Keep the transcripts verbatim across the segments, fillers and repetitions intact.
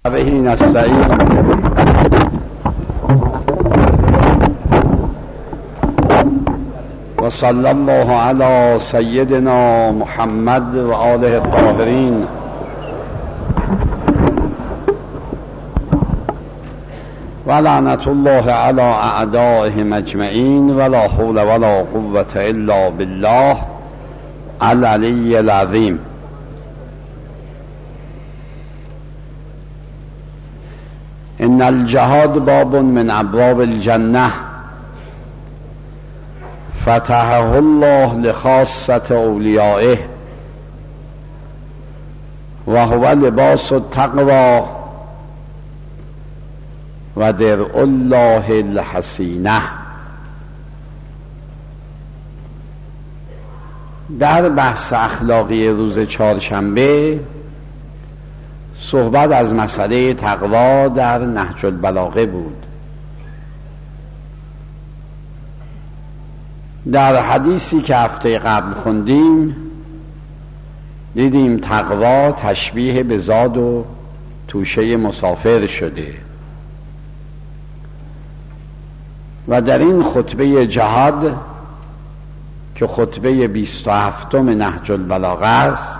به نستعین و صلی الله علی سیدنا محمد و آله الطاهرین. و لعنت الله علی اعدائهم اجمعین و لا حول ولا قوة الا بالله العلی العظیم. ان الجهاد باب من ابواب الجنه فتحه الله لخاصة اولیائه و هو لباس التقوی و درع الله الحسینه. در بحث اخلاقی روز چهارشنبه صحبت از مسئله تقوا در نهج البلاغه بود. در حدیثی که هفته قبل خوندیم دیدیم تقوا تشبیه به زاد و توشه مسافر شده و در این خطبه جهاد که خطبه بیست و هفتم نهج البلاغه است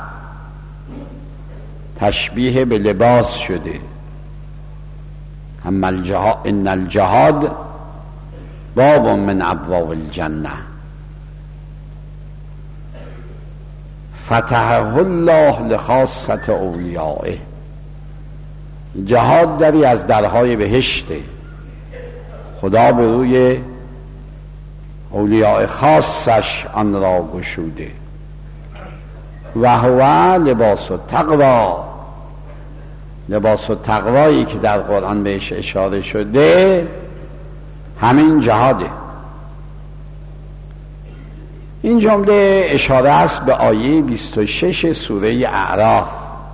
تشبیه به لباس شده. اما الجهاد ان الجهاد باب من ابواب الجنه فتحه الله لخاصة اولیائه. جهاد دری از درهای بهشته، خدا به روی اولیاء خاصش آن را گشوده. و هو لباس التقوی، لباس التقوایی که در قرآن بهش اشاره شده همین جهاده. این جمله اشاره است به آیه بیست و شش سوره اعراف.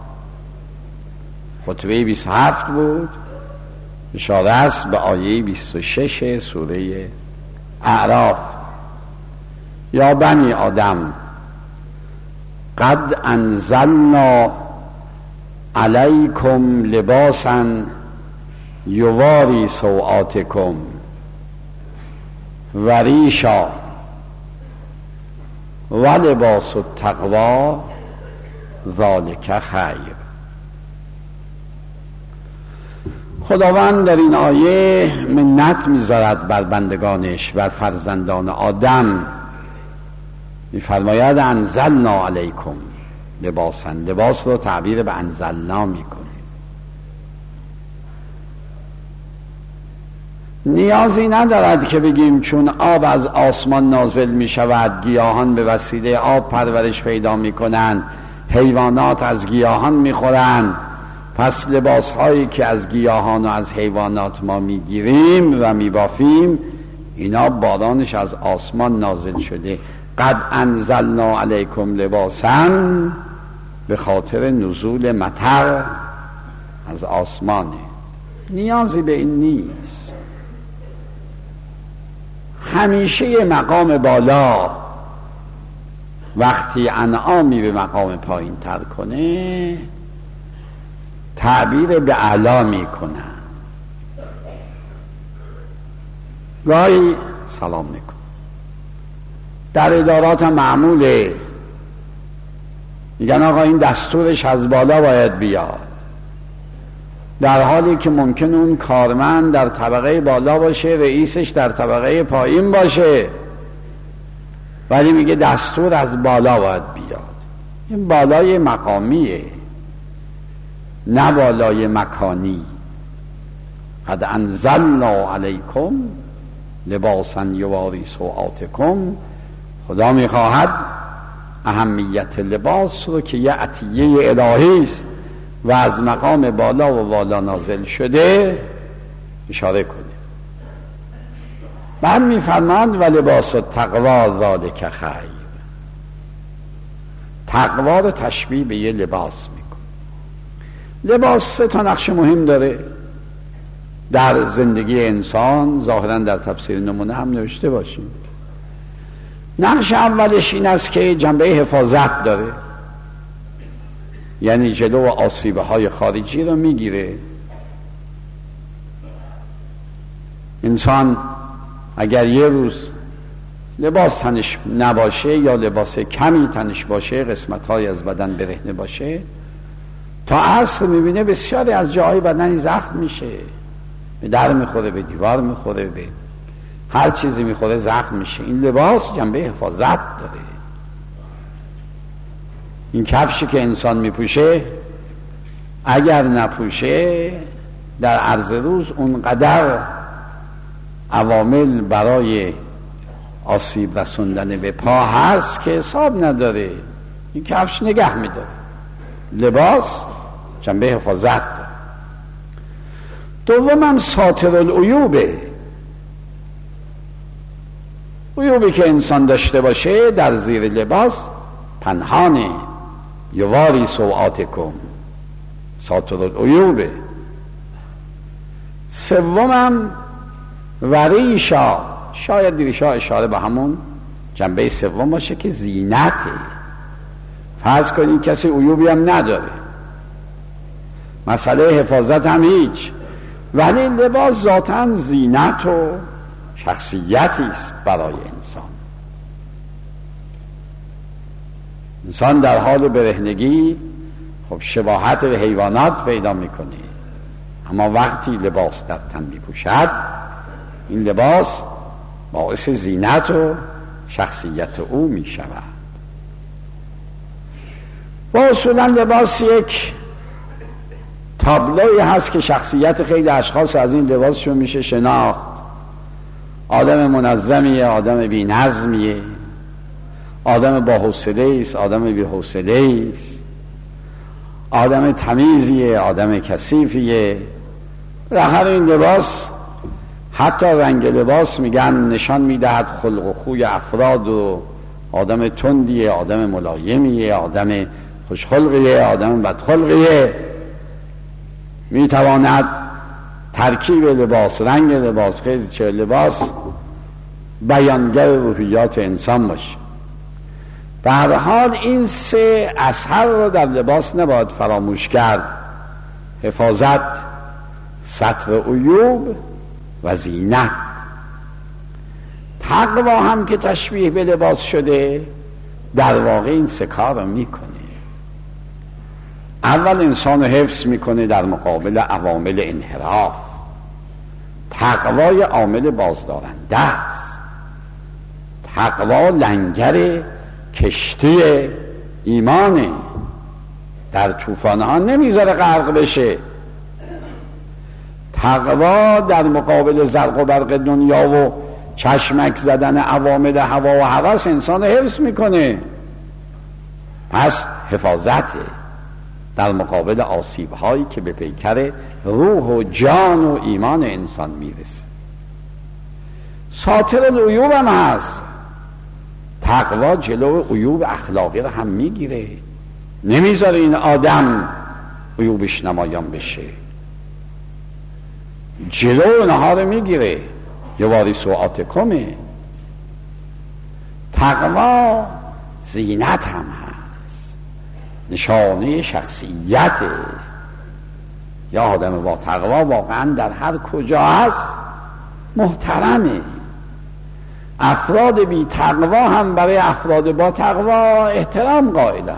خطبه بیست و هفت بود، اشاره است به آیه بیست و شش سوره اعراف. یا بنی آدم قد انزلنا علیکم لباسا یواری سوآتکم و ریشا و لباس التقوی ذالک خیر. خداوند در این آیه منت می‌ذارد بر بندگانش، بر فرزندان آدم. می‌فرماید انزلنا علیکم لباسا، لباس رو تعبیر به انزلنا می‌کنه. نیازی ندارد که بگیم چون آب از آسمان نازل می شود، گیاهان به وسیله آب پرورش پیدا می کنند، حیوانات از گیاهان می خورند، پس لباس هایی که از گیاهان و از حیوانات ما می گیریم و می بافیم اینا بارانش از آسمان نازل شده. قد انزلنا علیکم لباسا به خاطر نزول مطر از آسمانه، نیازی به این نیست. همیشه مقام بالا وقتی انعامی به مقام پایین تر کنه تعبیر به اعلا می کنه. گاهی سلام میکن در ادارات معموله، میگن آقا این دستورش از بالا باید بیاد، در حالی که ممکن اون کارمند در طبقه بالا باشه، رئیسش در طبقه پایین باشه، ولی میگه دستور از بالا باید بیاد. این بالای مقامیه نه بالای مکانی. قد انزلنا علیکم لباسا یواری سوآتکم. خدا میخواهد اهمیت لباس رو که یه عطیه الهی است و از مقام بالا و والا نازل شده اشاره کنه. بعد میفرماند و لباس التقوی ذالک خیر. تقوا رو تشبیه به یه لباس میکنه. لباس سه تا نقش مهم داره در زندگی انسان، ظاهرا در تفسیر نمونه هم نوشته باشیم. نقش اولش این است که جنبه حفاظت داره، یعنی جلو آسیبه های خارجی رو میگیره انسان اگر یه روز لباس تنش نباشه یا لباس کمی تنش باشه، قسمت‌های از بدن برهنه باشه، تا عصر میبینه بسیاری از جاهای بدنی زخم میشه، به در میخوره، به دیوار میخوره، به هر چیزی میخوره زخم میشه. این لباس جنبه حفاظت داره. این کفشی که انسان میپوشه اگر نپوشه در عرض روز اونقدر عوامل برای آسیب رسوندن به پا هست که حساب نداره. این کفش نگه میداره. لباس جنبه حفاظت داره. دومم ساتر العیوبه. عیوبی که انسان داشته باشه در زیر لباس پنهانه. یواری سوآتکم، ساتر العیوبه. سومم وریشا، شاید ریشا اشاره به همون جنبه سوم باشه که زینته. فرض کنید کسی عیوبی هم نداره، مسئله حفاظت هم هیچ، ولی لباس ذاتاً زینت و شخصیتی است برای انسان. انسان در حال برهنگی خب شباهت به حیوانات پیدا میکنه، اما وقتی لباس در تن میپوشد این لباس باعث زینت و شخصیت او میشود. و اصولا لباس یک تابلوی هست که شخصیت خیلی اشخاص از این لباسشون میشه شناخت. آدم منظمیه، آدم بی نظمیه، آدم با حوصله است، آدم بی حوصله است، آدم تمیزیه، آدم کثیفیه. در این لباس حتی رنگ لباس میگن نشان میدهد خلق و خوی افراد و آدم تندیه، آدم ملایمیه، آدم خوشخلقیه، آدم بدخلقیه. میتواند ترکیب لباس، رنگ لباس، خیلی چه لباس بیانگر روحیات انسان باشه. به هر حال این سه اثر رو در لباس نباید فراموش کرد: حفاظت، ستر عیوب و زینت. تقوا هم که تشبیه به لباس شده در واقع این سه کار رو میکنه. اول انسان حفظ میکنه در مقابل عوامل انحراف. تقوای عامل بازدارنده است. تقوا لنگر کشتی ایمانه، در طوفان ها نمیذاره غرق بشه. تقوا در مقابل زرق و برق دنیا و چشمک زدن عوامل هوا و هوس انسان حفظ میکنه. پس حفاظته در مقابل آسیب هایی که به پیکر روح و جان و ایمان انسان میرسه. ساتر العیوب هم هست. تقوا جلو عیوب اخلاقی رو هم میگیره، نمیذاره این آدم عیوبش نمایان بشه، جلو اونها رو میگیره. یواری سوآتکمه. تقوا زینت هم هست، نشانه شخصیته. یا آدم با تقوا واقعا در هر کجا هست محترمه. افراد بی تقوا هم برای افراد با تقوا احترام قائلن.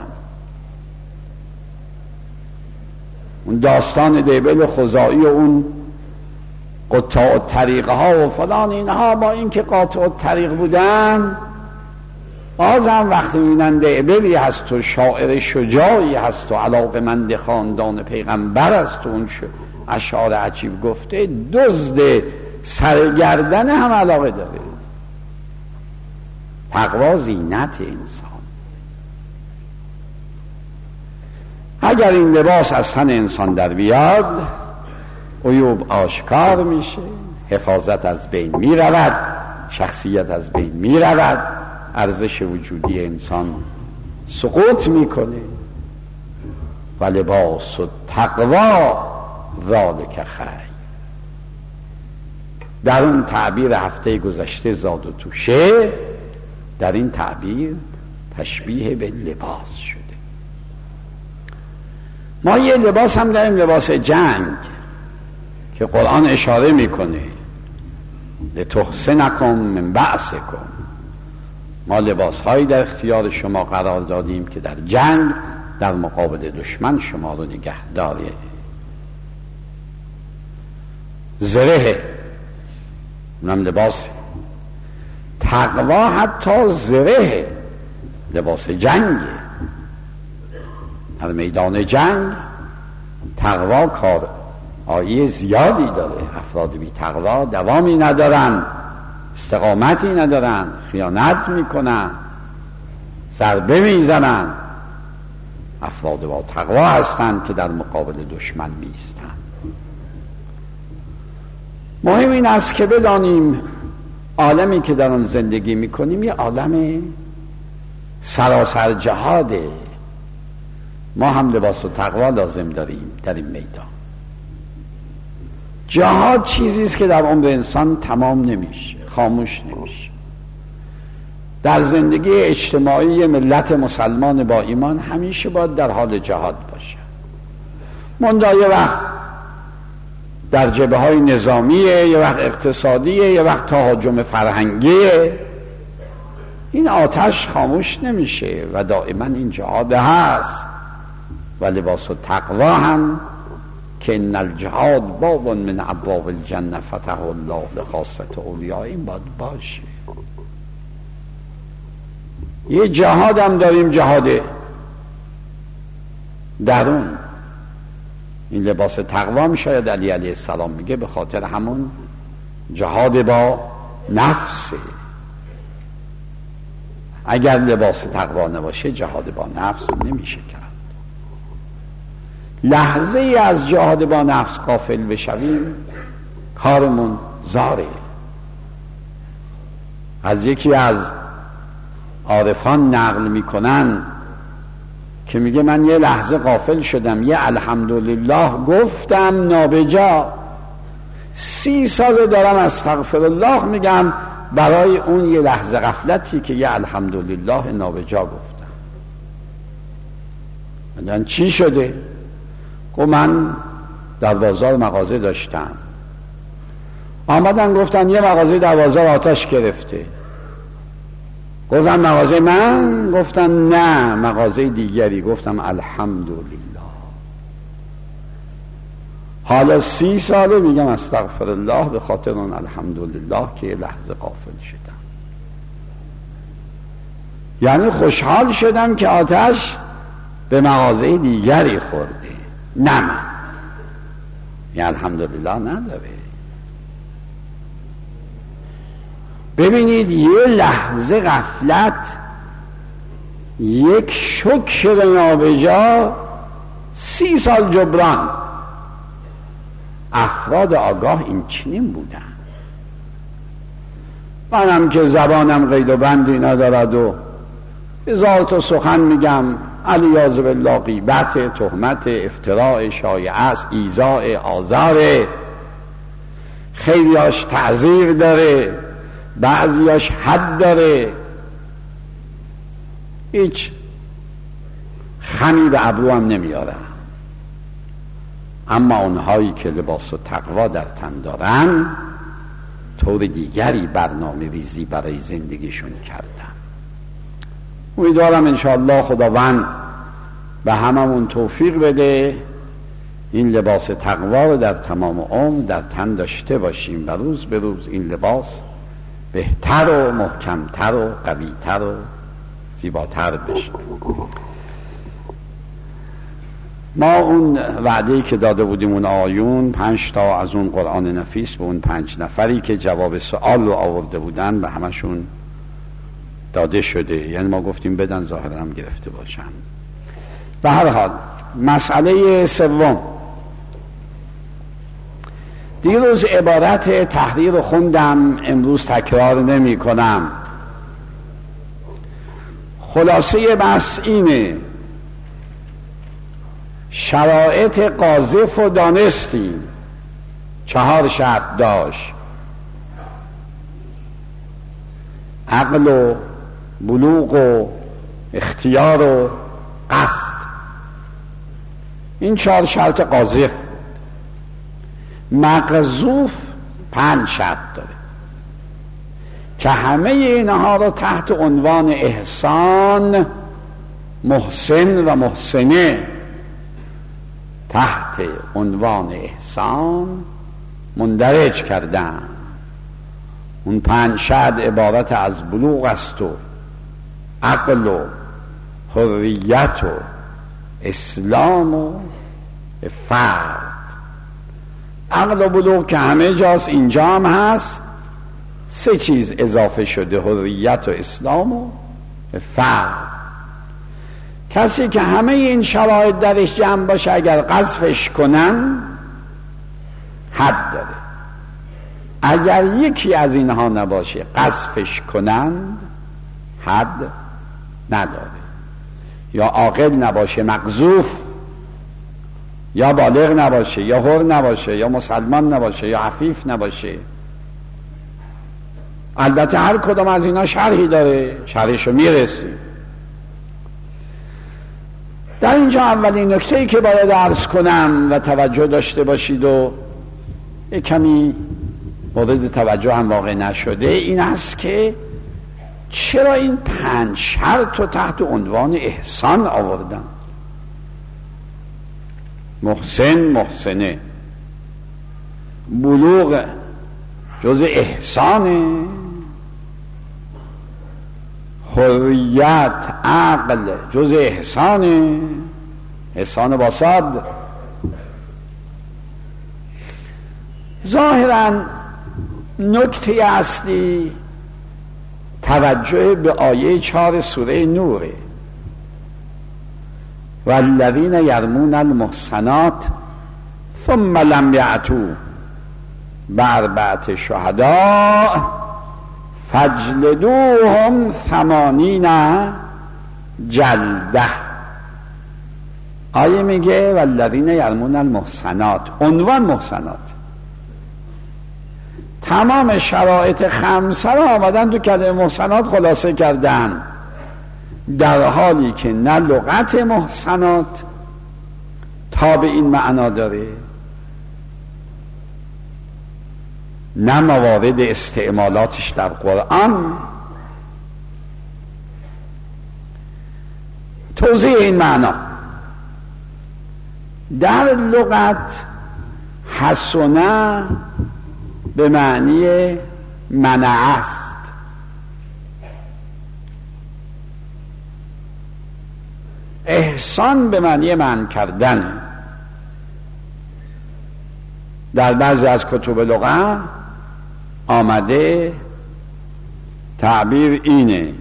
اون داستان دیبل خزاعی و اون قطاع الطریقه ها و فلان، اینها با اینکه قاطع الطریق بودن، بازم وقتی میبینن دیبلی هست و شاعر شجاعی هست و علاقمند خاندان پیغمبر است و اون اشعار عجیب گفته، دزد سرگردن هم علاقه داره. تقوا زینت انسان. اگر این لباس از تن انسان در بیاد، عیوب آشکار میشه، حفاظت از بین میرود، شخصیت از بین میرود، ارزش وجودی انسان سقوط میکنه. و لباس و تقوا ذالک خیر. در اون تعبیر هفته گذشته زاد و توشه، در این تعبیر تشبیه به لباس شده. ما یه لباس هم داریم، لباس جنگ، که قرآن اشاره میکنه لتحسنکم من بأسکم، ما لباس هایی در اختیار شما قرار دادیم که در جنگ در مقابل دشمن شما رو نگه داره. زره اونم لباس، تقوا حتی زره لباس جنگه. در میدان جنگ تقوا کار آیه زیادی داره. افراد بی تقوا دوامی ندارن، استقامتی ندارن، خیانت میکنن، ضربه میزنن. افراد با تقوا هستند که در مقابل دشمن میایستند. مهم این است که بدانیم عالمی که در آن زندگی میکنیم یه عالم سراسر جهاده. ما هم لباس و تقوا لازم داریم در این میدان. جهاد چیزی است که در عمر انسان تمام نمیشه، خاموش نمیشه. در زندگی اجتماعی ملت مسلمان با ایمان همیشه باید در حال جهاد باشه. منتها یه وقت در جبهه های نظامیه، یه وقت اقتصادیه، یه وقت تهاجم فرهنگیه. این آتش خاموش نمیشه و دائما این جهاد هست. و لباس و تقوا هم که ان الجهاد باب من ابواب الجنه فتح الله لخاصه اولیاء، این باید باشه. یه جهاد هم داریم، جهاد درون. این لباس تقوا هم شاید علی علیه السلام میگه به خاطر همون جهاد با نفسه. اگر لباس تقوا نباشه جهاد با نفس نمیشه کرد. لحظه ای از جهاد با نفس غافل بشویم کارمون زاره. از یکی از عارفان نقل میکنن که میگه من یه لحظه غافل شدم، یه الحمدلله گفتم نابجا، سی سال دارم استغفرالله میگم برای اون یه لحظه غفلتی که یه الحمدلله نابجا گفتم. من چی شده؟ گفت من در بازار مغازه داشتم، آمدن گفتن یه مغازه در بازار آتش گرفته. گفتم مغازه من؟ گفتن نه مغازه دیگری. گفتم الحمدلله. حالا سی ساله میگم استغفرالله به خاطر اون الحمدلله که یه لحظه غافل شدم. یعنی خوشحال شدم که آتش به مغازه دیگری خورده، نه من. یعنی الحمدلله نداره. ببینید یه لحظه غفلت، یک شکر نابجا، سی سال جبران. افراد آگاه این چنین بودن. منم که زبانم قید و بندی ندارد و هزار تا سخن میگم، علیاذ بالله غیبت، تهمت، افتراء، شایعه است، ایذاء، آزار، خیلیاش تعذیر داره، بعضیاش حد داره. هیچ خمی به ابرو هم نمیاره. اما اونهایی که لباس و تقوا در تن دارن طور دیگری برنامه ریزی برای زندگیشون کردن. امیدوارم انشاءالله خداوند به هممون توفیق بده این لباس تقوا رو در تمام عمر در تن داشته باشیم و روز به روز این لباس بهتر و محکمتر و قویتر و زیباتر بشه. ما اون وعده‌ای که داده بودیم اون آیون پنج تا از اون قرآن نفیس به اون پنج نفری که جواب سوال رو آورده بودن به همشون داده شده. یعنی ما گفتیم بدن، ظاهرا هم گرفته باشن. به هر حال مسئله سوم، دیروز عبارت تحریر خوندم، امروز تکرار نمی کنم. خلاصه بحث اینه، شرایط قاذف و دانستیم. چهار شرط داشت: عقل و بلوغ و اختیار و قصد. این چهار شرط قاذف. مقذوف پنج شرط داره. که همه اینها رو تحت عنوان احسان، محسن و محسنه، تحت عنوان احسان مندرج کردن. اون پنج شد عبارت از بلوغ است و عقل و حریت و اسلام و فرد. عقل و بلوغ که همه جاست، اینجا هم هست. سه چیز اضافه شده: حریت و اسلام و فرد. کسی که همه این شرایط درش جمع باشه، اگر قذفش کنن حد داره. اگر یکی از اینها نباشه، قذفش کنند، حد نداره. یا عاقل نباشه، مقذوف، یا بالغ نباشه، یا حر نباشه، یا مسلمان نباشه، یا عفیف نباشه. البته هر کدام از اینا شرحی داره، شرحشو میرسیم. در اینجا اولین نکته‌ای که باید عرض کنم و توجه داشته باشید و یک کمی مورد توجه هم واقع نشده، این است که چرا این پنج شرط رو تحت عنوان احسان آوردن؟ محسن، محسنه، بلوغ جز احسانه، حریت، عقل جز احسانه، احسان باسد. ظاهرا نکته اصلی توجه به آیه چهار سوره نوره: والذین یرمون المحصنات ثم لم یأتوا بأربعة شهداء فاجلدوهم ثمانین جلده. آیه میگه والذین یرمون المحصنات، عنوان محصنات. تمام شرایط خمسه را آمدن تو کلمه محصنات خلاصه کردن، در حالی که نه لغت محصنات تا به این معنا داره، نه موارد استعمالاتش در قرآن. توضیح این معنا: در لغت حسنه به معنی منع است. احسان به معنی منع کردن. در بعضی از کتب لغت آمده تعبیر اینه: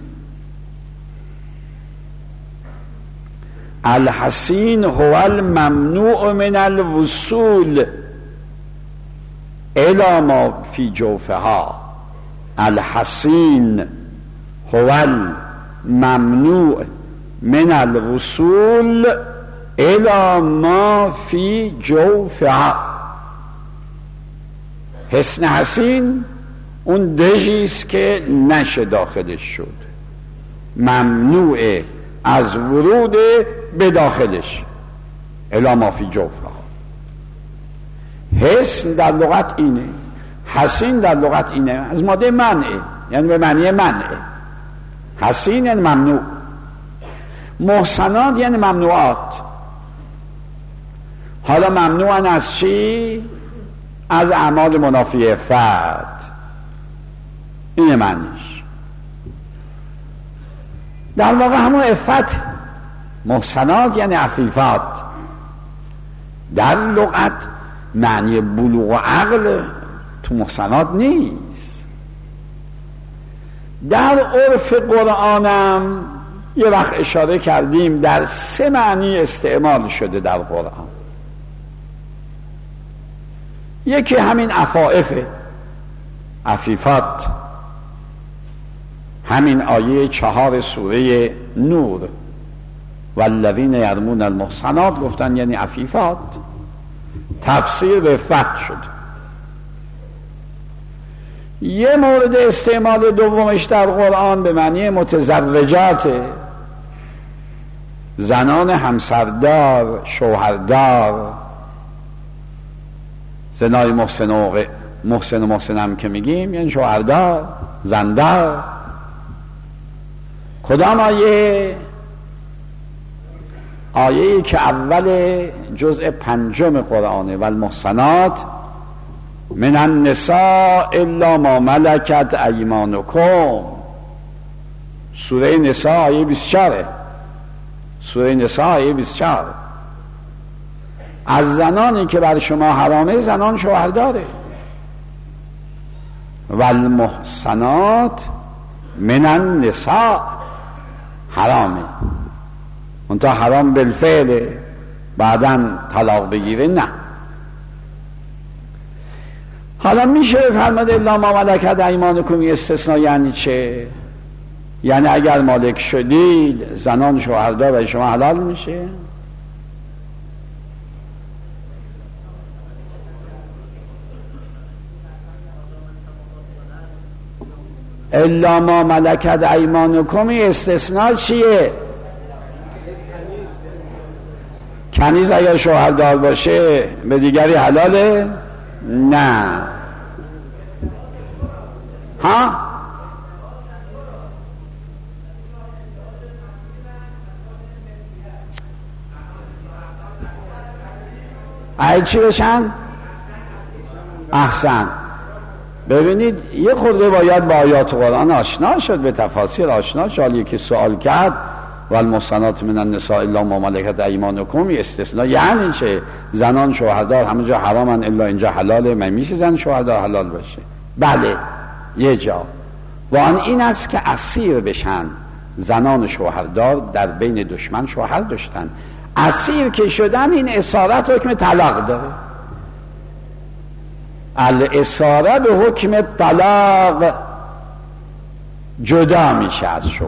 الحسین هو الممنوع من الوصول الی ما فی جوفها. الحسین هو الممنوع من الوصول الی ما فی جوفها. حسن حسین اون دژیست که نشه داخلش شد، ممنوع از ورود به داخلش، الی ما فی جوفها. حسن در لغت اینه، حسین در لغت اینه، از ماده منعه، یعنی به معنی منعه. حسین یعنی ممنوع، محسنات یعنی ممنوعات. حالا ممنوعن از چی؟ از اعمال منافی فرد. اینه معنیش. در واقع همون عفت. محسنات یعنی عفیفات. در لغت معنی بلوغ و عقل تو محسنات نیست. در عرف قرآنم یه وقت اشاره کردیم در سه معنی استعمال شده در قرآن. یکی همین عفائفه، عفیفات، همین آیه چهار سوره نور، والذین یرمون المحصنات گفتن یعنی عفیفات، تفسیر به فتح شد. یه مورد استعمال دومش در قرآن به معنی متزوجات، زنان همسردار، شوهردار. زنای محسن و محسن و محسن هم که میگیم یعنی شوهردار، زندر. کدام آیه؟ آیه‌ای که اول جزء پنجم قرآنه، والمحصنات من النساء الا ما ملکت ایمانکم. سوره نساء آیه بیست و چهار. سوره نساء آیه بیست و چهار. از زنانی که بر شما حرامه زنان شوهر داره. والمحصنات من النساء حرامه، منتها حرام بالفعل، بعداً طلاق بگیره نه. حالا میشه فرماده الا ما ملکت ایمانکم، استثناء یعنی چه؟ یعنی اگر مالک شدید زنان شوهردار برای شما حلال میشه؟ الا ما ملکت ایمانکم استثناء چیه؟ کنیز اگر شوهردار باشه به دیگری حلاله؟ نه. ها؟ ای چی بشن؟ احسن. ببینید یه خورده باید با آیات قرآن آشنا شد، به تفاسیر آشنا شد. یکی سوال کرد والمحصنات من النساء الا ما ملکت ایمانکم استثناء یعنی چه؟ زنان شوهردار همه جا حرامن الا اینجا حلاله، من میشه زن شوهردار حلال باشه؟ بله یه جا. و آن این است که اسیر بشن زنان شوهردار در بین دشمن شوهر داشتن، اسیر که شدن این اسارت حکم طلاق داره. الاساره به حکم طلاق جدا میشه از شوهر.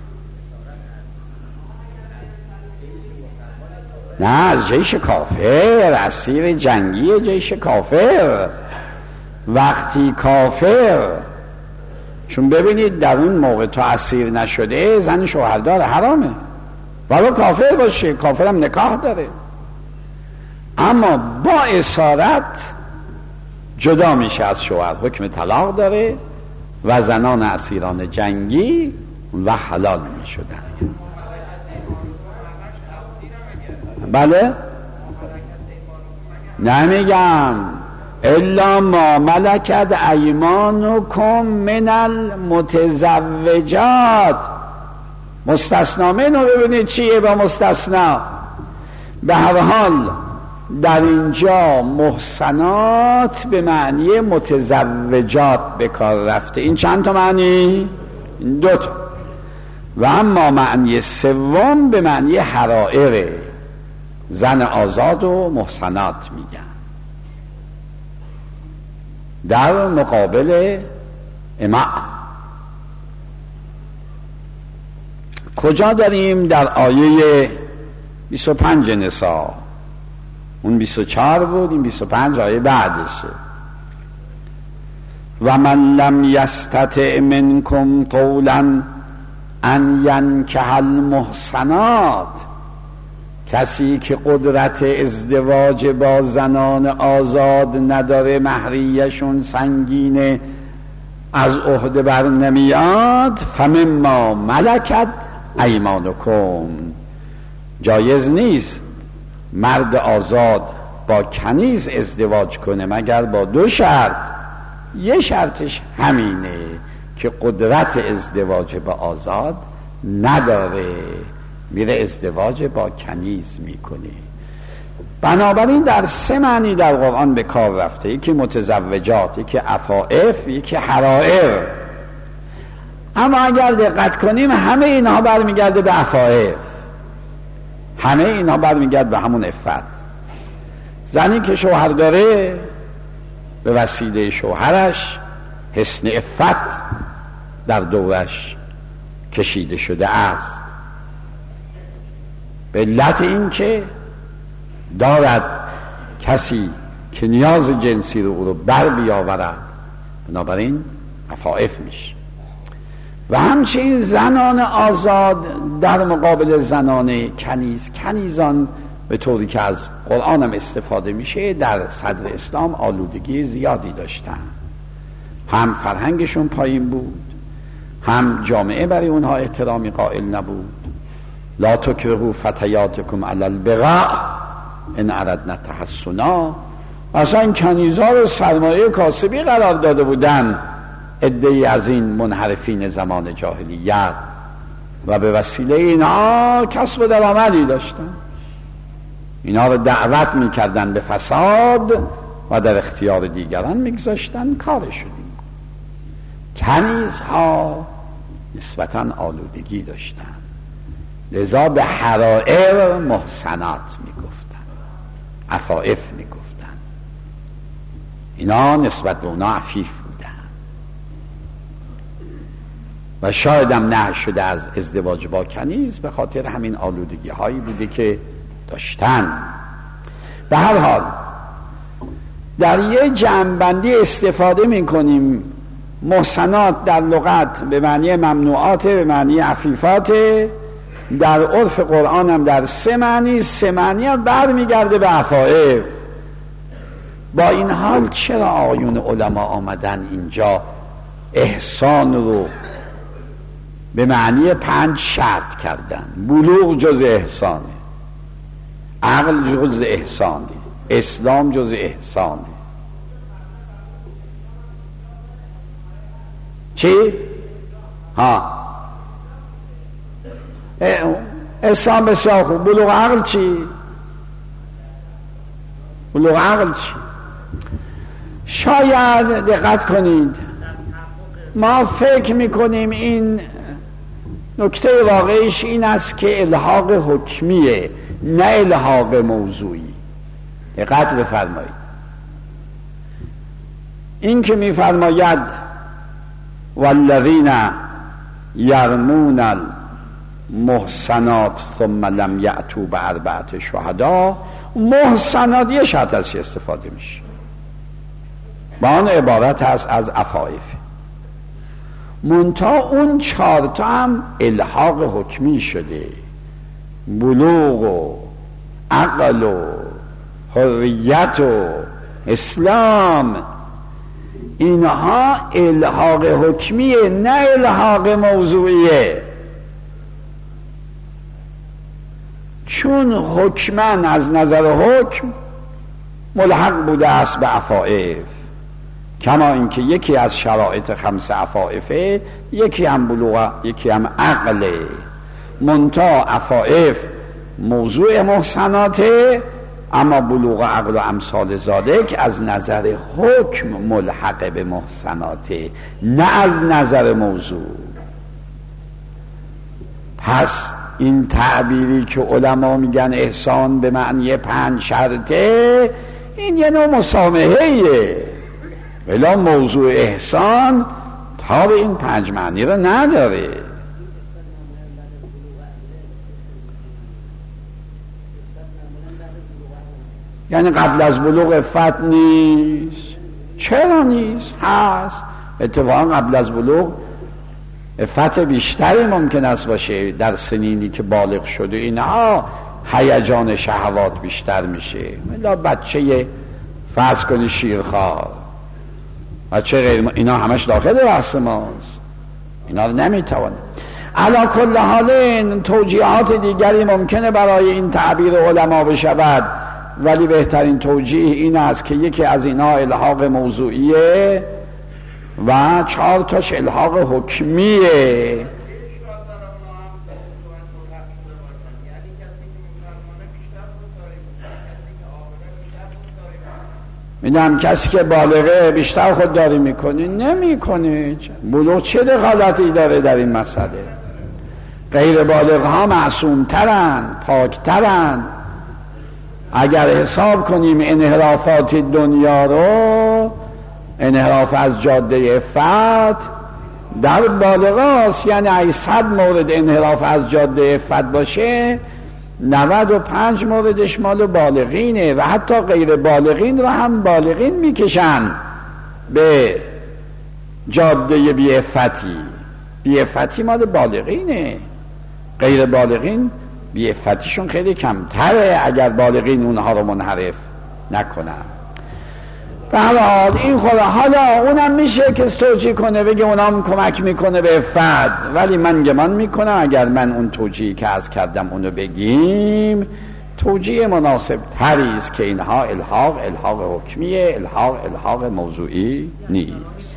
نه از جیش کافر، اسیر جنگی جیش کافر. وقتی کافر، چون ببینید در اون موقع تا اسیر نشده زن شوهردار حرامه، ولی کافر باشه، کافرم نکاح داره، اما با اسارت جدا میشه از شوهر، حکم طلاق داره و زنان اسیران جنگی و حلال میشدن. بله نمیگم الا ما ملکت ایمانکم من المتزوجات. مستثنا منو ببینید چیه با مستثنا. به هر حال در اینجا محصنات به معنی متزوجات به کار رفته. این چند تا معنی؟ دو تا. و اما معنی سوم به معنی حرائره، زن آزاد و محصنات میگن در مقابل اماء. کجا داریم؟ در آیه بیست و پنج نساء. اون بیست و چهار بود، این بیست و پنج آیه بعدشه. و من لم یستطع منکم طولا ان ینکح المحصنات، کسی که قدرت ازدواج با زنان آزاد نداره، مهریه‌شون سنگینه، از عهده بر نمیاد، فمما ملکت ایمانکم، جایز نیست مرد آزاد با کنیز ازدواج کنه مگر با دو شرط. یه شرطش همینه که قدرت ازدواج با آزاد نداره، میره ازدواج با کنیز میکنه. بنابراین در سه معنی در قرآن به کار رفته، یکی متزوجات، یکی عفائف، یکی حرائر. اما اگر دقت کنیم همه اینها برمیگرده به عفائف، همه اینها برمیگرده به همون عفت. زنی که شوهر داره به وسیله شوهرش حسن عفت در دورش کشیده شده است، به علت این که دارد کسی که نیاز جنسی رو او رو بر بیاورد، بنابراین عفائف میشه. و همچنین زنان آزاد در مقابل زنان کنیز. کنیزان به طوری که از قرآن هم استفاده میشه در صدر اسلام آلودگی زیادی داشتن. هم فرهنگشون پایین بود، هم جامعه برای اونها احترامی قائل نبود. لا تکرهوا فتیاتکم علی البغاء ان اردنا تحسنا. اصلا کنیزا رو سرمایه کاسبی قرار داده بودن عده‌ای از این منحرفین زمان جاهلیت و به وسیله اینا کسب و درآمدی داشتن. اینا رو دعوت میکردن به فساد و در اختیار دیگران میگذاشتن کارشون. کنیزها نسبتاً آلودگی داشتن، لذا به حرائر محسنات میگفتن، عفائف میگفتن. اینا نسبت به اونا عفیف بودن و شاید هم نه شده از ازدواج با کنیز به خاطر همین آلودگی هایی بوده که داشتن. به هر حال در یه جمع‌بندی استفاده میکنیم. محسنات در لغت به معنی ممنوعات، به معنی عفیفات، در عرف قرآن هم در سه معنی، سه معنی هم برمیگرده به عفائف. با این حال چرا آیون علما آمدن اینجا احسان رو به معنی پنج شرط کردن؟ بلوغ جز احسانه، عقل جز احسانه، اسلام جز احسانه. چی؟ ها اسلام بسیار خوب. بلوغ عقل چی؟ بلوغ عقل چی؟ شاید دقت کنید، ما فکر میکنیم این نکته واقعیش این است که الحاق حکمیه نه الحاق موضوعی. دقت بفرمایید، این که میفرماید والذین یرمون المحصنات ثم لم یأتوا باربعة شهداء، محصنات یه شرط از استفاده میشه، با آن عبارت هست از عفائف. منتها اون چهار تا هم الحاق حکمی شده، بلوغ و عقل و حریت و اسلام، اینها الحاق حکمیه نه الحاق موضوعیه. چون حکمن از نظر حکم ملحق بوده است به عفائف، کما اینکه یکی از شرایط خمس عفائفه یکی هم بلوغ یکی هم عقله. منتها عفائف موضوع محسناته، اما بلوغ عقل و امثال ذالک از نظر حکم ملحق به محسناته نه از نظر موضوع. پس این تعبیری که علما میگن احسان به معنی پنج شرطه، این یه نوع مسامحه‌ایه، ولی موضوع احسان تا به این پنج معنی رو نداره. یعنی قبل از بلوغ عفت نیست؟ چرا نیست؟ هست. اتفاقا قبل از بلوغ عفت بیشتری ممکن است باشه، در سنینی که بالغ شده اینها هیجان شهوات بیشتر میشه. مثلا بچه فرض کنی شیرخوار، بچه غیر، اینا همش داخل بحث ماست، اینا رو نمیتوانه. علی کل حال توجیهات دیگری ممکنه برای این تعبیر علما بشود، ولی بهترین توجیه این است که یکی از اینها الحاق موضوعیه و چهار تاش الحاق حکمیه. میدونم کسی که بالغه بیشتر خودداری میکنه نمیکنه. بلوغ چه دخالتی داره در این مسئله؟ غیر بالغ ها معصوم ترن، پاک ترن. اگر حساب کنیم انحرافات دنیا رو، انحراف از جاده عفت در بالغاست، یعنی اگه صد مورد انحراف از جاده عفت باشه نود و پنج موردش مال بالغینه و حتی غیر بالغین رو هم بالغین میکشن به جاده بی عفتی. بی عفتی مال بالغینه، غیر بالغین بی عفتیشون خیلی کمتره اگر بالغین اونها رو منحرف نکنن. به هر حال این خدا، حالا اونم میشه که توجیه کنه بگه اونام کمک میکنه به افت، ولی من گمان میکنم اگر من اون توجیهی که از کردم اونو بگیم توجیه مناسب تری است که اینها الحاق الحاق حکمیه، الحاق الحاق موضوعی نیست.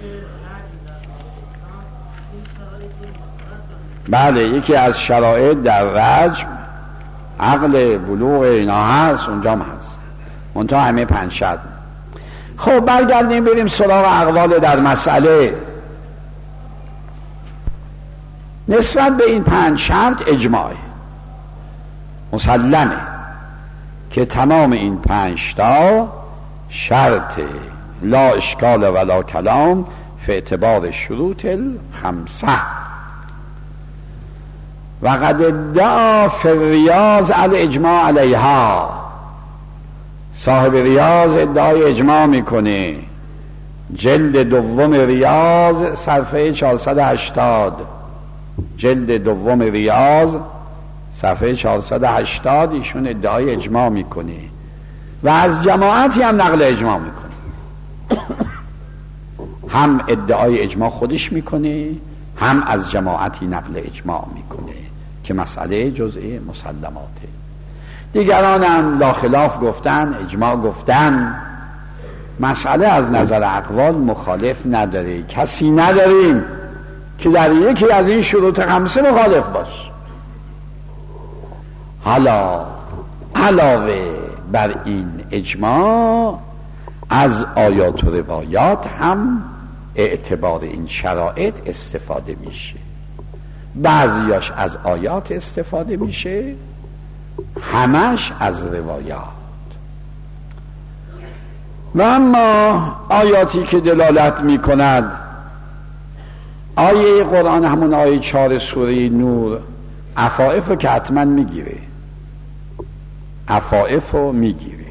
بله یکی از شرایط در رجم عقل بلوغ اینا هست، اونجا هست، منتها همه پنج شرط. خب برگردیم بریم سراغ اقوال در مسئله. نسبت به این پنج شرط اجماع مسلمه که تمام این پنج تا شرط لا اشکال ولا کلام فی اعتبار شروط الخمسه. و قد ادعا فی الریاض الاجماع علیها، صاحب ریاض ادعای اجماع میکنه، جلد دوم ریاض صفحه چهارصد و هشتاد، جلد دوم ریاض صفحه چهارصد و هشتاد ایشون ادعای اجماع میکنه و از جماعتی هم نقل اجماع میکنه. هم ادعای اجماع خودش میکنه، هم از جماعتی نقل اجماع میکنه که مسئله جزئی مسلماته. دیگران هم لا خلاف گفتن، اجماع گفتن. مسئله از نظر اقوال مخالف نداره، کسی نداریم که در یکی از این شروط خمسه مخالف باش. حالا علاوه بر این اجماع از آیات و روایات هم اعتبار این شرایط استفاده میشه، بعضیاش از آیات استفاده میشه، همش از روایات. و اما آیاتی که دلالت میکند، آیه قرآن همون آیه چهار سوره نور عفائف رو که حتما میگیره، عفائف رو میگیره.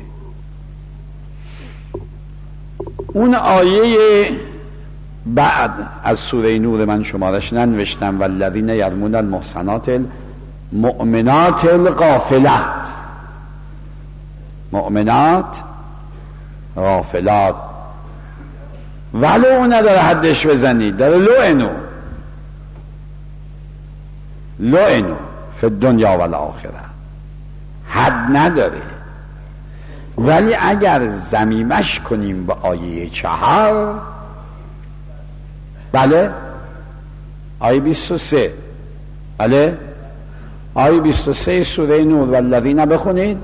اون آیه بعد از سوره نور من شمارش ننوشتم، والذین یرمون المحصنات المؤمنات الغافلات، مؤمنات غافلات، ولو اون نداره حدش بزنید، داره لعنو لعنو فی الدنیا و الاخره، حد نداره. ولی اگر ضمیمش کنیم به آیه چهار، بله آیه بیست و سه، بله آیه بیست و سه سوره نور، والذین بخونید،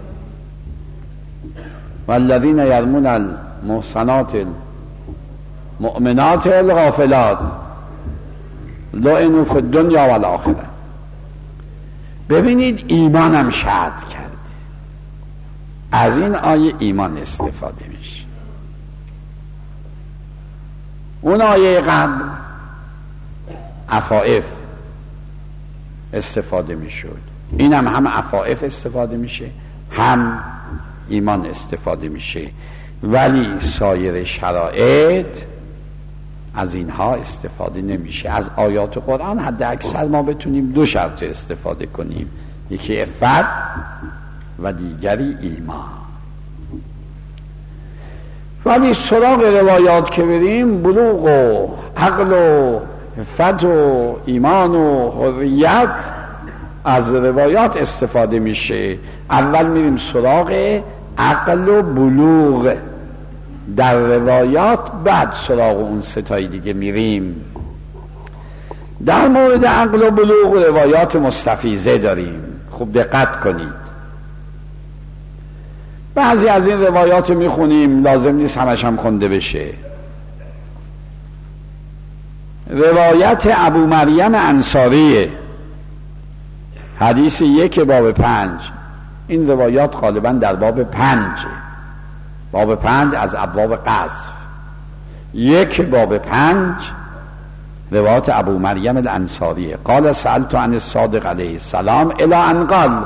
والذین یرمون المحصنات المؤمنات الغافلات لعنوا فی الدنیا و الاخره. ببینید ایمانم شرط کرده، از این آیه ایمان استفاده میشه. اون آیه قبل عفائف استفاده میشد، اینم هم عفائف استفاده میشه، هم ایمان استفاده میشه، ولی سایر شرایط از اینها استفاده نمیشه. از آیات قرآن حد اکثر ما بتونیم دو شرط استفاده کنیم، یکی عفت و دیگری ایمان. ولی سراغ روایات که بریم، بلوغ و عقل و عفت و ایمان و حریت از روایات استفاده میشه. اول میریم سراغ عقل و بلوغ در روایات، بعد سراغ اون ستای دیگه میریم. در مورد عقل و بلوغ روایات مستفیضه داریم، خوب دقت کنید. بعضی از این روایات رو میخونیم، لازم نیست همش هم خونده بشه. روایت ابو مریم انصاریه، حدیث یک باب پنج. این روایات غالبا در باب پنج، باب پنج از ابواب قذف، یک باب پنج، روایت ابو مریم الانصاریه. قال سألت عن الصادق علیه السلام الی ان قال،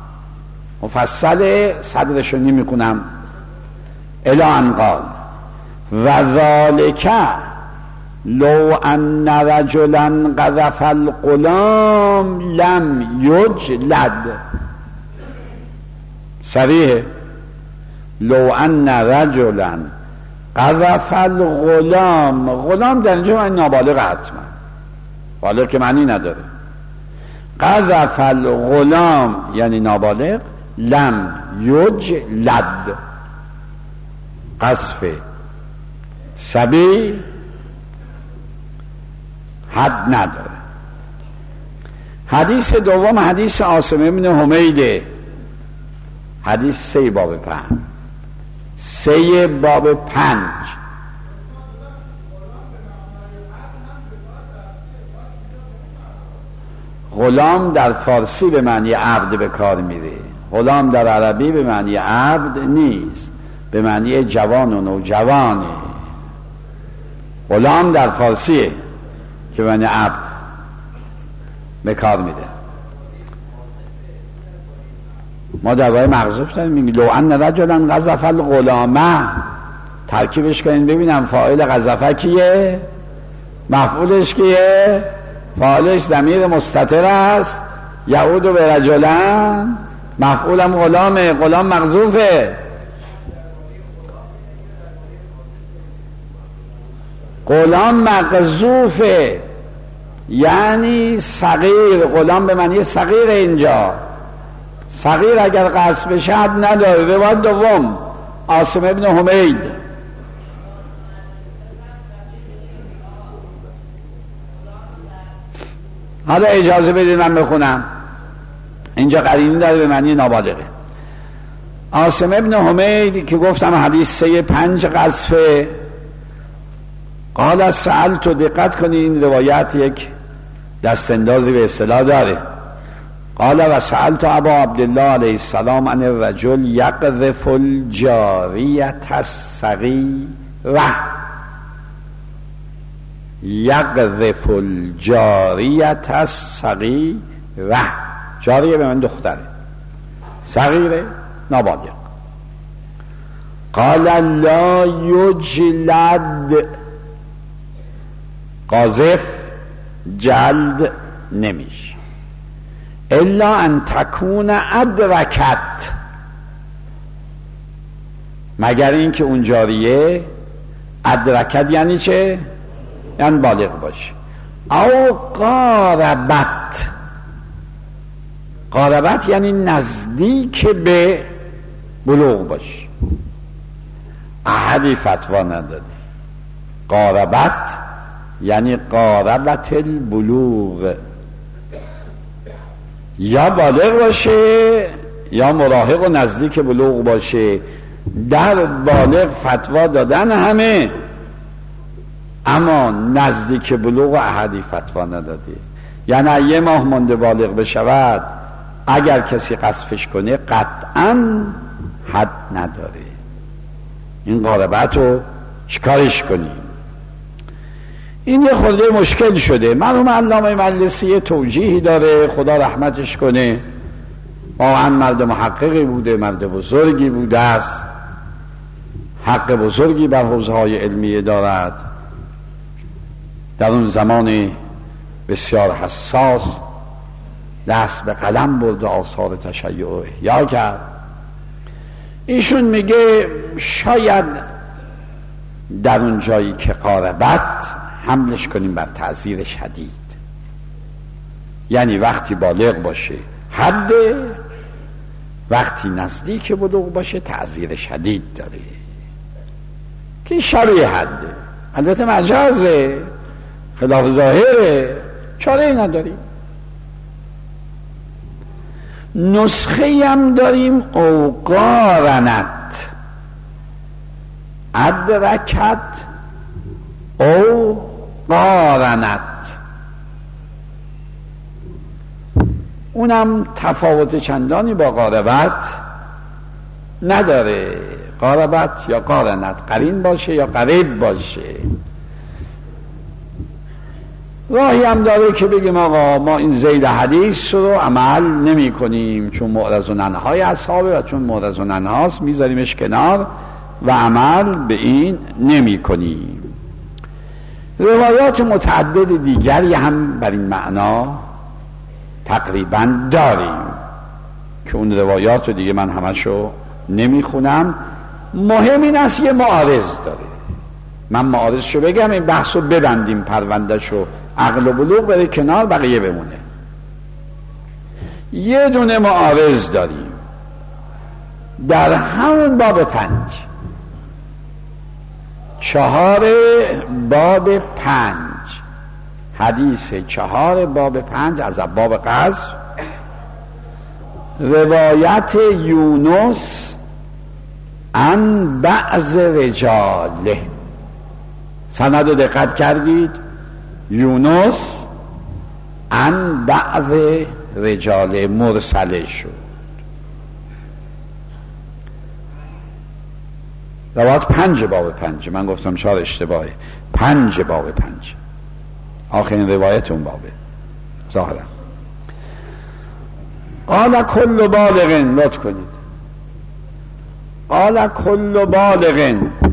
مفصل صدرشو نمیکنم، الی ان قال و ذالک لو ان رجلا قذف الغلام لم یجلد. صریح، لو ان رجلا قذف الغلام، غلام در اینجا معنی نابالغ، حتما بالغ که معنی نداره. قذف الغلام یعنی نابالغ، لم یجلد، قذف صبی حد نداره. حدیث دوم حدیث عاصم بن حمیده، حدیث سه باب پنج، سه باب پنج. غلام در فارسی به معنی عبد به کار میره، غلام در عربی به معنی عبد نیست، به معنی جوان و نوجوانه. غلام در فارسیه که به معنی عبد به کار میده. ما در باره مغزوف داریم میگیم لو ان رجلا قذف الغلامه، ترکیبش کنین ببینم فاعل قذفه کیه، مفعولش کیه؟ فاعلش ضمیر مستتر است، یعود به رجلن، مفعولم غلامه، غلام مغزوفه. غلام مغزوفه یعنی صغیر، غلام به معنی صغیر. اینجا صغیر اگر قصد بشه حد نداره. روایت دوم عاصم ابن حمید، حالا اجازه بدید من بخونم، اینجا قرینی داره به معنی نابالغه. عاصم ابن حمید که گفتم حدیث سه پنج قذفه، قال سألت، دقت کنید این روایت یک دست اندازی به اصطلاح داره. قال و سألت ابا عبدالله علیه السلام عن الرجل یقذف الجاریة الصغیرة، یقذف الجاریة الصغیرة، جاریه به من دختره، صغیره نابالغ. قال لا یجلد، قاذف جلد نمیشه، الا ان تکون ادرکت، مگر اینکه اون جاریه ادرکت یعنی چه؟ یعنی بالغ باشه. او قاربت، قاربت یعنی نزدیک به بلوغ باشه. احدی فتوا نداده. قاربت یعنی قاربت البلوغ، یا بالغ باشه یا مراهق و نزدیک بلوغ باشه. در بالغ فتوا دادن همه، اما نزدیک بلوغ احدی فتوا نداده. یعنی یه ماه مونده بالغ بشود، اگر کسی قذفش کنه قطعا حد نداره. این قاربت رو چیکارش کنیم؟ این یه خورده مشکل شده. مرحوم علامه مجلسی توجیهی داره، خدا رحمتش کنه، واقعا مرد محققی بوده، مرد بزرگی بوده است، حق بزرگی بر حوزه‌های علمیه دارد. در اون زمان بسیار حساس دست به قلم برد و آثار تشیع احیا کرد. ایشون میگه شاید در اون جایی که قاربت حملش کنیم بر تعزیر شدید، یعنی وقتی بالغ باشه حد، وقتی نزدیک بلوغ باشه تعزیر شدید داره که شرع حده. البته مجازه، خلاف ظاهره، چاره نداریم. نسخه هم داریم او قارنت، ادرکت او قارنت، اونم تفاوت چندانی با قاربت نداره. قاربت یا قارنت قرین باشه یا قریب باشه. راهی هم داره که بگیم آقا ما این زید حدیث رو عمل نمی کنیم چون معرض و ننهای اصحابه و چون معرض و ننهاست میذاریمش کنار و عمل به این نمی کنیم. روایات متعدد دیگری هم بر این معنا تقریبا داریم که اون روایات رو دیگه من همشو نمی خونم. مهم این است یه معارض داره. من معارضشو بگم این بحثو ببندیم، پروندهشو عقل و بلوغ بره کنار، بقیه بمونه. یه دونه معارض داریم در همون باب پنج، چهار باب پنج، حدیث چهار باب پنج از باب قذف، روایت یونس عن بعض رجاله. سند رو دقت کردید؟ یونس عن بعض رجاله مرسله شد. روایت پنج باب پنج، من گفتم چهار اشتباهه، پنج باب پنج، آخرین روایت اون بابه ظاهرا. قال کل بالغ، لطف کنید، قال کل بالغ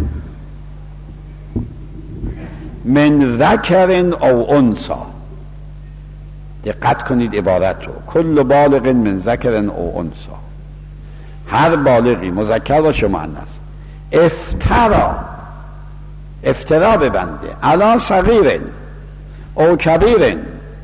من ذکر او انثا. دقت کنید عبارت رو، کل بالغ من ذکر او انثا، هر بالغی مذکر باشه مؤنث، افترا، افترا ببنده، علی صغیر او کبیر،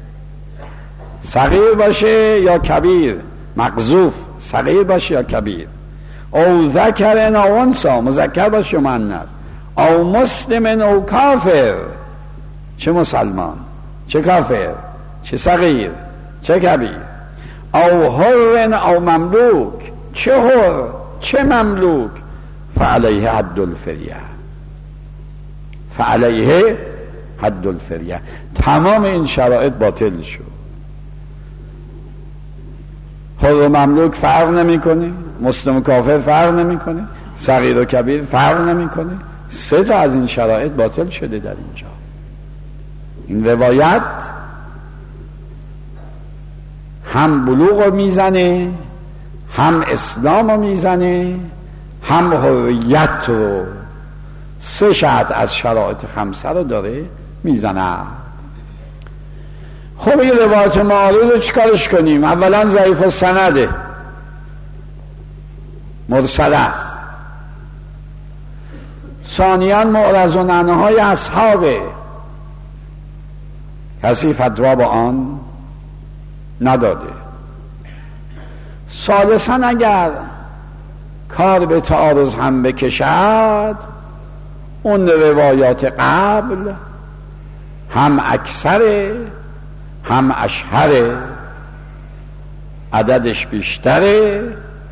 صغیر باشه یا کبیر، مقذوف صغیر باشه یا کبیر، او ذکر او انثا، مذکر باشه یا مؤنث، او مسلم او کافر، چه مسلمان چه کافر، چه صغیر چه کبیر، او حر او مملوک، چه حر چه مملوک، فعلیه حد الفریه، فعلیه حد الفریه. تمام این شرایط باطل شد. حر و مملوک فرق نمیکنه، مسلم و کافر فرق نمیکنه، صغیر و کبیر فرق نمیکنه. سه تا از این شرایط باطل شده در اینجا. این روایت هم بلوغ رو میزنه، هم اسلام رو میزنه، هم حریت رو. سه شرط از شرایط خمسه رو داره میزنه. خب این روایت معارض رو چیکارش کنیم؟ اولا ضعیف السنده، مرسل است. ثانیاً معرض عنهای اصحابه، کسی فتوا با آن نداده. ثالثاً اگر کار به تعارض هم بکشد، اون روایات قبل هم اکثره هم اشهره، عددش بیشتره،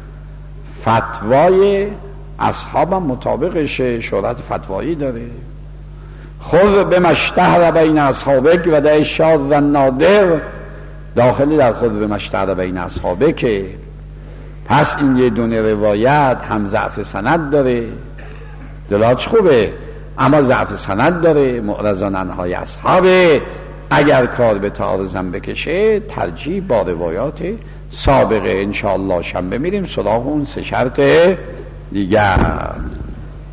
فتوای اصحاب هم مطابقشه، شهرت فتوایی داره. خذ بما اشتهر بین اصحابک و دع الشاذ النادر، داخلی در خذ بما اشتهر بین اصحابک. پس این یه دونه روایت هم ضعف سند داره، دلاش خوبه، اما ضعف سند داره، معرضان عنهای اصحابه. اگر کار به تعارضم بکشه، ترجیح با روایات سابقه. انشاءالله شنبه میریم سراغ اون سه شرط دیگر.